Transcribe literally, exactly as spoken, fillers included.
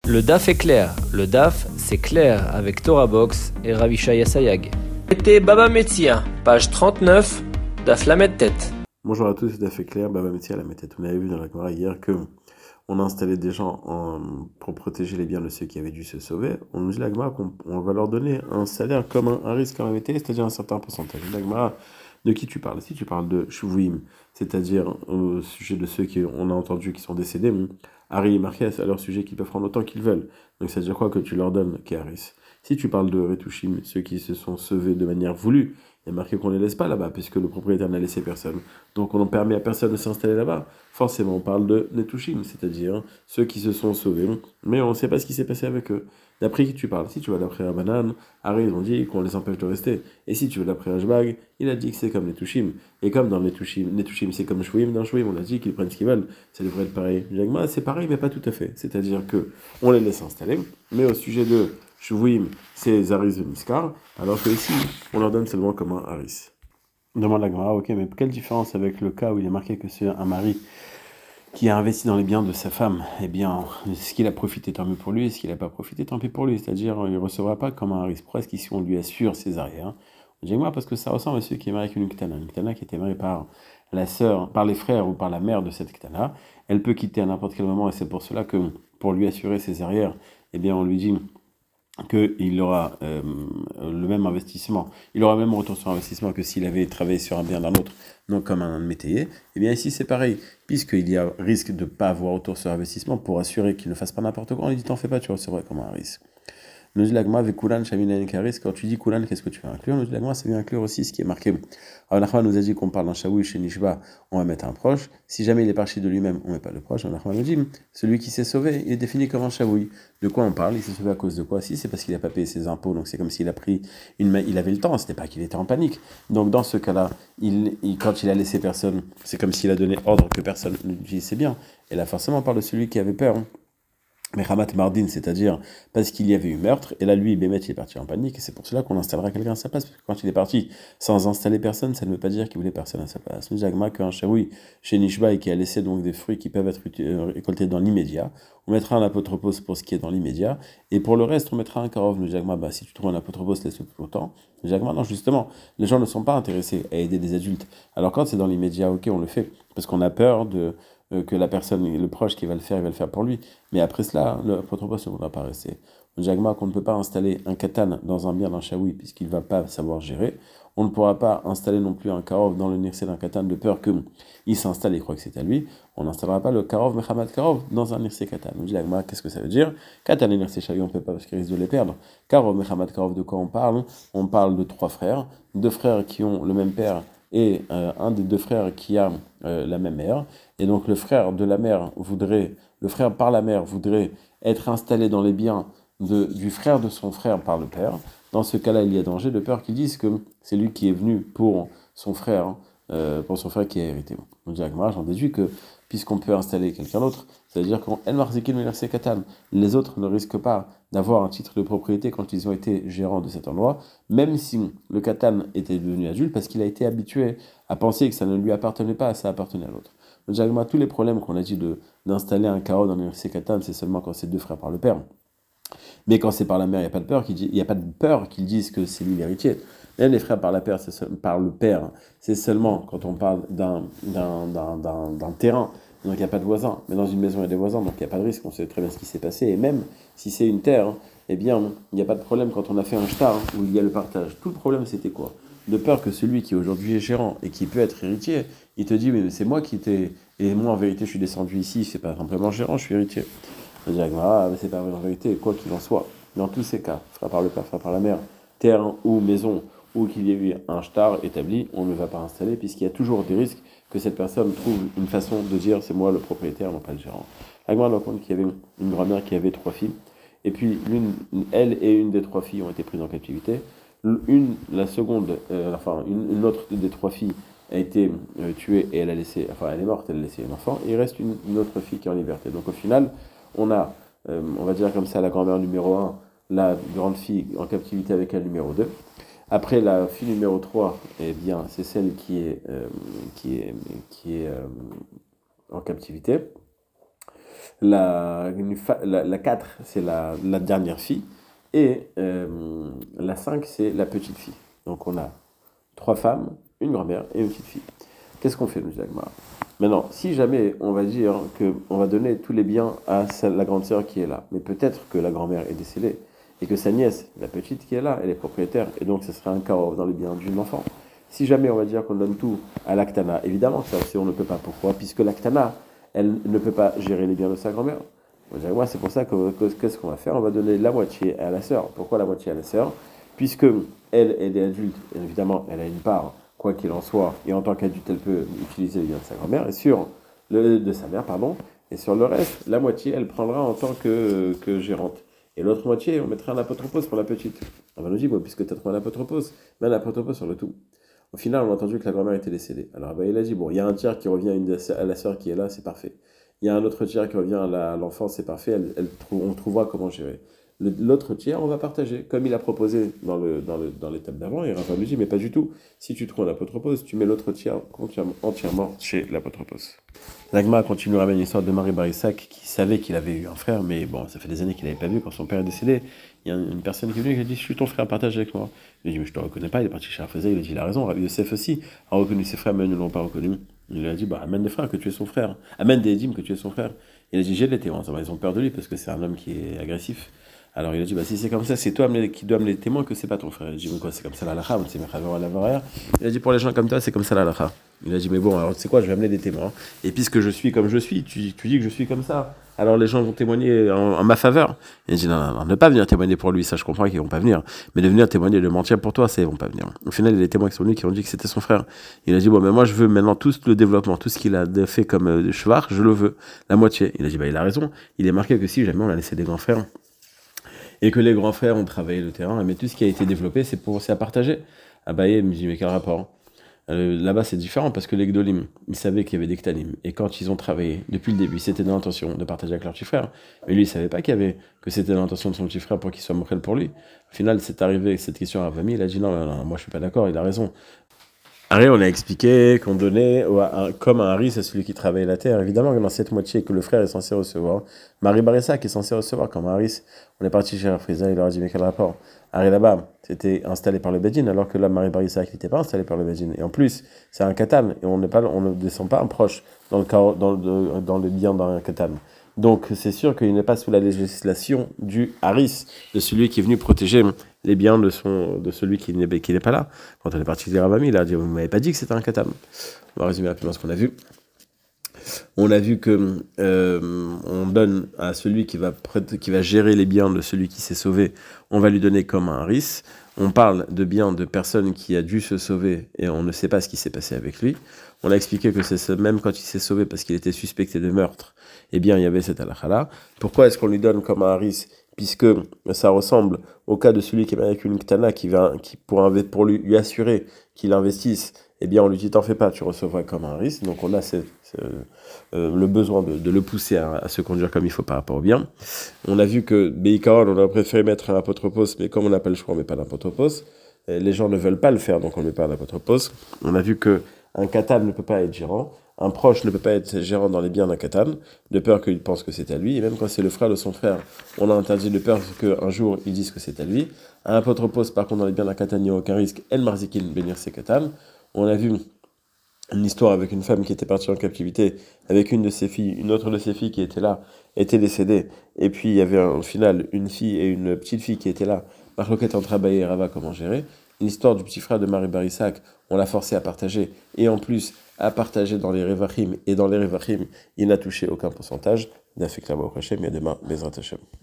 Le D A F est clair. Le D A F, c'est clair avec Torah Box et Ravishaya Sayag. C'était Baba Metzia, page trente-neuf, D A F Lamed Tête. Bonjour à tous, c'est D A F est clair, Baba Metzia Lamed Tête. On avait vu dans la Gemara hier que on a installé des gens en, pour protéger les biens de ceux qui avaient dû se sauver. On nous dit la Gemara qu'on on va leur donner un salaire comme un, un risque en réalité, c'est-à-dire un certain pourcentage. La Gemara, de qui tu parles? Si tu parles de Shuvim, c'est-à-dire au sujet de ceux qui on a entendu qui sont décédés, Harry et Marquez, à leur sujet qu'ils peuvent prendre autant qu'ils veulent. Donc ça veut dire quoi que tu leur donnes, Kéharis? Si tu parles de Retushim, ceux qui se sont sauvés de manière voulue, il y a marqué qu'on ne les laisse pas là-bas, puisque le propriétaire n'a laissé personne. Donc on ne permet à personne de s'installer là-bas. Forcément, on parle de Netushim, c'est-à-dire ceux qui se sont sauvés, mais on ne sait pas ce qui s'est passé avec eux. D'après qui tu parles? Si tu vas d'après Rabbanan, Harry, ils ont dit qu'on les empêche de rester. Et si tu veux d'après Rashbag, il a dit que c'est comme Netushim. Et comme dans Netushim, Netushim c'est comme Shouim, dans Shouim, on a dit qu'ils prennent ce qu'ils veulent. Ça devrait être pareil. Jagma, c'est pareil, mais pas tout à fait. C'est-à-dire que on les laisse installer, mais au sujet de Shuvim, c'est Zaris de Niskar, alors que ici, on leur donne seulement comme un Haris. Demande la Gemara, ok, mais quelle différence avec le cas où il est marqué que c'est un mari qui a investi dans les biens de sa femme? Eh bien, ce qu'il a profité, tant mieux pour lui, et ce qu'il n'a pas profité, tant pis pour lui. C'est-à-dire, il ne recevra pas comme un Haris. Presque ici, on lui assure ses arrières. On dit moi parce que ça ressemble à celui qui est marié avec une Ktana. Une Ktana qui était mariée par la sœur, par les frères ou par la mère de cette Ktana. Elle peut quitter à n'importe quel moment, et c'est pour cela que, pour lui assurer ses arrières, eh bien, on lui dit qu'il aura euh, le même investissement, il aura le même retour sur investissement que s'il avait travaillé sur un bien d'un autre, non comme un métayer. Et bien ici c'est pareil, puisqu'il y a risque de ne pas avoir retour sur investissement, pour assurer qu'il ne fasse pas n'importe quoi, on lui dit t'en fais pas, tu recevras comme un risque. Nous dit l'agma avec Kulan, Shamina Karis, quand tu dis Kulan, qu'est-ce que tu veux inclure? Nous dit l'agma, ça vient inclure aussi ce qui est marqué. Alors Nachman nous a dit qu'on parle d'un Shaoui chez Nishba, on va mettre un proche. Si jamais il est parti de lui-même, on ne met pas le proche. Alors Nachman nous dit, celui qui s'est sauvé, il est défini comme un Shaoui. De quoi on parle? Il s'est sauvé à cause de quoi? Si, c'est parce qu'il n'a pas payé ses impôts, donc c'est comme s'il a pris une main, il avait le temps, c'était pas qu'il était en panique. Donc dans ce cas-là, il, il, quand il a laissé personne, c'est comme s'il a donné ordre que personne ne dit c'est bien. Et là forcément on parle de celui qui avait peur. Hein. Mais Ramat Mardin, c'est-à-dire parce qu'il y avait eu meurtre, et là lui, Bémet, il est parti en panique, et c'est pour cela qu'on installera quelqu'un à sa place, parce que quand il est parti sans installer personne, ça ne veut pas dire qu'il voulait personne à sa place. Nous Jagma qu'un chaoui chez Nishba et qui a laissé donc des fruits qui peuvent être récoltés dans l'immédiat, on mettra un apotropos pour ce qui est dans l'immédiat, et pour le reste, on mettra un karov. Nous Jagma, bah, si tu trouves un apotropos, laisse-le tout longtemps. Nous Jagma, non, justement, les gens ne sont pas intéressés à aider des adultes. Alors quand c'est dans l'immédiat, ok, on le fait, parce qu'on a peur de que la personne, le proche qui va le faire, il va le faire pour lui. Mais après cela, l'apotropos ne voudra pas rester. On dit qu'on ne peut pas installer un katan dans un bien d'un chaoui puisqu'il ne va pas savoir gérer. On ne pourra pas installer non plus un karov dans le nirse d'un katan de peur qu'il s'installe et croit que c'est à lui. On n'installera pas le karov mechamad karov dans un nirse katan. On dit qu'est-ce que ça veut dire? Katan et nirse chaoui, on ne peut pas parce qu'il risque de les perdre. Karov mechamad karov, de quoi on parle? On parle de trois frères, deux frères qui ont le même père et euh, un des deux frères qui a euh, la même mère, et donc le frère de la mère voudrait, le frère par la mère voudrait être installé dans les biens de, du frère de son frère par le père. Dans ce cas-là, il y a danger de peur qu'ils disent que c'est lui qui est venu pour son frère, euh, pour son frère qui a hérité. On dit à j'en déduis que puisqu'on peut installer quelqu'un d'autre, c'est-à-dire qu'on les autres ne risquent pas d'avoir un titre de propriété quand ils ont été gérants de cet endroit, même si le katan était devenu adulte, parce qu'il a été habitué à penser que ça ne lui appartenait pas, ça appartenait à l'autre. Donc, tous les problèmes qu'on a dit de, d'installer un carreau dans l'université katan, c'est seulement quand c'est deux frères par le père. Mais quand c'est par la mère, il n'y a pas de peur qu'il dit, il y a pas de peur qu'ils disent que c'est lui l'héritier. Même les frères par, la père, c'est, par le père, c'est seulement quand on parle d'un, d'un, d'un, d'un, d'un terrain, donc il n'y a pas de voisins. Mais dans une maison, il y a des voisins, donc il n'y a pas de risque, on sait très bien ce qui s'est passé. Et même si c'est une terre, eh bien, il n'y a pas de problème quand on a fait un shtar où il y a le partage. Tout le problème, c'était quoi? De peur que celui qui aujourd'hui est gérant et qui peut être héritier, il te dit, mais c'est moi qui t'ai... Et moi, en vérité, je suis descendu ici, c'est pas simplement gérant, je suis héritier. Je veux dire, ah, mais c'est pas vrai en vérité, quoi qu'il en soit. Dans tous ces cas, frère par le père, frère par la mère, terre ou maison, ou qu'il y ait eu un shtar établi, on ne va pas installer, puisqu'il y a toujours des risques que cette personne trouve une façon de dire c'est moi le propriétaire, non pas le gérant. La Gemara nous raconte qu'il y avait une grand-mère qui avait trois filles, et puis l'une, elle et une des trois filles ont été prises en captivité. Une, la seconde, euh, enfin une, une autre des trois filles a été euh, tuée et elle a laissé, enfin elle est morte, elle a laissé un enfant, et il reste une, une autre fille qui est en liberté. Donc au final, on a, euh, on va dire comme ça, la grand-mère numéro un, la grande fille en captivité avec elle numéro deux. Après la fille numéro trois, eh bien c'est celle qui est, euh, qui est, qui est euh, en captivité. La, une fa- la, la quatre, c'est la, la dernière fille. Et euh, la cinq, c'est la petite fille. Donc on a trois femmes, une grand-mère et une petite fille. Qu'est-ce qu'on fait, nous dit l'Agmara? Maintenant, si jamais on va dire qu'on va donner tous les biens à sa- la grande sœur qui est là, mais peut-être que la grand-mère est décédée et que sa nièce, la petite qui est là, elle est propriétaire, et donc ce serait un cas dans les biens d'une enfant. Si jamais on va dire qu'on donne tout à l'Aktana, évidemment que ça aussi on ne peut pas. Pourquoi? Puisque l'Aktana, elle ne peut pas gérer les biens de sa grand-mère. On va dire, ouais, c'est pour ça que que- qu'est-ce qu'on va faire? On va donner la moitié à la sœur. Pourquoi la moitié à la sœur? Puisque elle, elle est adulte, et évidemment, elle a une part, quoi qu'il en soit, et en tant qu'adulte, elle peut utiliser les biens de sa grand-mère, et sur le, de sa mère, pardon, et sur le reste, la moitié, elle prendra en tant que, que gérante. Et l'autre moitié, on mettra un apotropos pour la petite. On va nous dire, bon, puisque tu as trouvé un apotropos, mets un apotropos sur le tout. Au final, on a entendu que la grand-mère était décédée. Alors, bah, il a dit, bon, il y a un tiers qui revient à, une, à la sœur qui est là, c'est parfait. Il y a un autre tiers qui revient à la- à l'enfant, c'est parfait, elle, elle trou- on trouvera comment gérer. Le- L'autre tiers, on va partager, comme il a proposé dans le dans le, dans l'étape d'avant, et Rafa lui dit, mais pas du tout. Si tu trouves un apotropos, tu mets l'autre tiers entièrement, entièrement chez l'apotropos. L'Agma continue à ramener l'histoire de Marie Barissac, qui savait qu'il avait eu un frère, mais bon, ça fait des années qu'il n'avait pas vu quand son père est décédé. Il y a une personne qui est venue et qui a dit, je suis ton frère, partage avec moi. Il a dit, mais je te reconnais pas, il est parti chez Raphaël, il a dit, il a raison, Rabbi Yosef aussi a reconnu ses frères, mais ils ne l'ont pas reconnu. Il lui a dit, bah, amène des frères que tu es son frère, amène des dîmes que tu es son frère. Il a dit, j'ai les témoins, ça va, ils ont peur de lui parce que c'est un homme qui est agressif. Alors il a dit, bah, si c'est comme ça, c'est toi qui dois amener les témoins que c'est pas ton frère. Il a dit, mais quoi, c'est comme ça la lacha, c'est Mechaver la Varrière. Il a dit, pour les gens comme toi, c'est comme ça la lacha. Il a dit, mais bon, alors tu sais quoi, je vais amener des témoins. Et puisque je suis comme je suis, tu, tu dis que je suis comme ça, alors les gens vont témoigner en, en ma faveur. Il a dit, non, non, non, ne pas venir témoigner pour lui, ça je comprends qu'ils vont pas venir. Mais de venir témoigner, de mentir pour toi, ça ils vont pas venir. Au final, il y a des témoins qui sont venus qui ont dit que c'était son frère. Il a dit, bon, mais moi je veux maintenant tout le développement, tout ce qu'il a fait comme euh, chevar, je le veux, la moitié. Il a dit, bah il a raison. Il est marqué que si jamais on a laissé des grands frères, et que les grands frères ont travaillé le terrain, mais tout ce qui a été développé, c'est pour c'est à partager. Abaye me dit, mais quel rapport? Euh, Là-bas, c'est différent parce que les Gdolim, ils savaient qu'il y avait des Ktanim. Et quand ils ont travaillé, depuis le début, c'était dans l'intention de partager avec leur petit frère. Mais lui, il savait pas qu'il y avait, que c'était dans l'intention de son petit frère pour qu'il soit moquel pour lui. Au final, c'est arrivé avec cette question à Rami, il a dit non, non, non, moi je suis pas d'accord, il a raison. Harry, on a expliqué qu'on donnait un- comme un haris à celui qui travaille la terre. Évidemment que dans cette moitié que le frère est censé recevoir, Marie Barissa qui est censé recevoir comme un haris, on est parti chez Rafriza, il leur a dit mais quel rapport? Harry là-bas, c'était installé par le Bedin, alors que là, Marie Barissa qui n'était pas installé par le Bedin. Et en plus, c'est un katan, et on, n'est pas, on ne descend pas un proche dans le, cas- dans le, dans le bien d'un katan. Donc c'est sûr qu'il n'est pas sous la législation du haris, de celui qui est venu protéger les biens de, son, de celui qui n'est, qui n'est pas là. Quand on est parti de Ravami, il a dit, vous ne m'avez pas dit que c'était un katam. On va résumer rapidement ce qu'on a vu. On a vu que euh, on donne à celui qui va, qui va gérer les biens de celui qui s'est sauvé, on va lui donner comme un haris. On parle de biens de personnes qui a dû se sauver et on ne sait pas ce qui s'est passé avec lui. On a expliqué que c'est même quand il s'est sauvé parce qu'il était suspecté de meurtre, eh bien il y avait cette halakha-là. Pourquoi est-ce qu'on lui donne comme un haris? Puisque ça ressemble au cas de celui qui est avec une ktana qui va, qui pour, pour lui, lui assurer qu'il investisse, eh bien on lui dit t'en fais pas, tu recevras comme un risque. Donc on a cette, euh, le besoin de, de le pousser à, à se conduire comme il faut par rapport au bien. On a vu que Beikaron, on a préféré mettre un apotropos, mais comme on n'a pas le choix, on ne met pas d'apotropos. Les gens ne veulent pas le faire, donc on ne met pas d'apotropos. On a vu que un katan ne peut pas être gérant. Un proche ne peut pas être gérant dans les biens d'un katan, de peur qu'il pense que c'est à lui. Et même quand c'est le frère de son frère, on a interdit de peur qu'un jour ils disent que c'est à lui. Un apotropos, par contre, dans les biens d'un katan, il n'y a aucun risque. El marzikin bénir ses katan. On a vu une histoire avec une femme qui était partie en captivité, avec une de ses filles, une autre de ses filles qui était là, était décédée. Et puis il y avait au final une fille et une petite fille qui étaient là. Marloquette entre Abaye et Rava, comment gérer. L'histoire du petit frère de Marie Barissac, on l'a forcé à partager. Et en plus, à partager dans les Revachim. Et dans les Revachim, il n'a touché aucun pourcentage. D'Afik Labo Hashem, et demain, Bezrat Hashem.